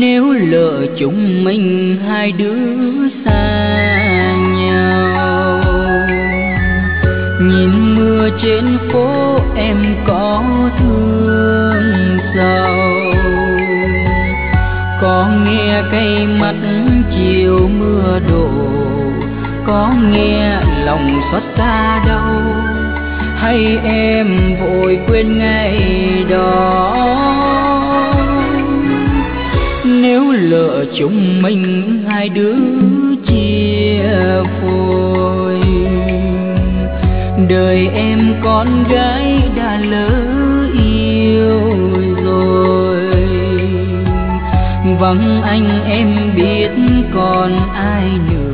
Nếu lỡ chúng mình hai đứa xa nhau, nhìn mưa trên phố em có thương sầu, có nghe cây mắt chiều mưa đổ, có nghe lòng xót xa đâu, hay em vội quên ngày đó. Nếu lỡ chúng mình hai đứa chia phôi, đời em con gái đã lỡ yêu rồi, vắng anh em biết còn ai nữa.